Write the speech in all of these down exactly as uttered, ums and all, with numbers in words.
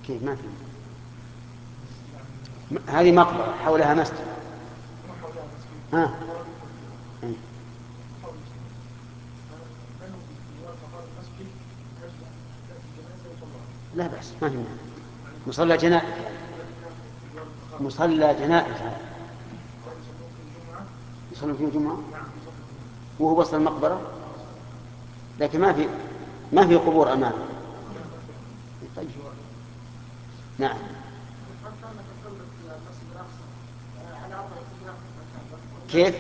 كيف ما في؟ هذه مقبرة حولها مسجد. ها. إيه. لا بأس ما في مانع. مصلى جنائز، مصلى جنائز هذا يصلون فيه الجمعة وهو وسط المقبرة، لكن ما في ما في قبور أمامه. طيب. نعم. كيف؟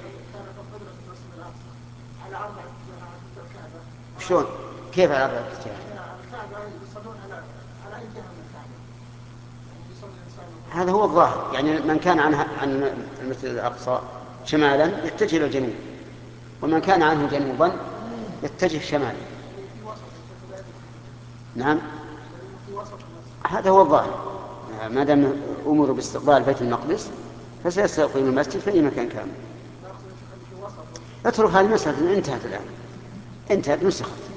شلون؟ كيف على أربعة اتجاهات؟ هذا هو الظاهر، يعني من كان عنها عن المسجد الأقصى شمالا يتجه إلى الجنوب، ومن كان عنه جنوبا يتجه شمالا. نعم هذا هو الظاهر، ما دام أمروا باستقبال بيت المقدس فسيستقبلون المسجد في أي مكان كان. اترك هذه المسألة انتهت الآن، انتهت نسخت.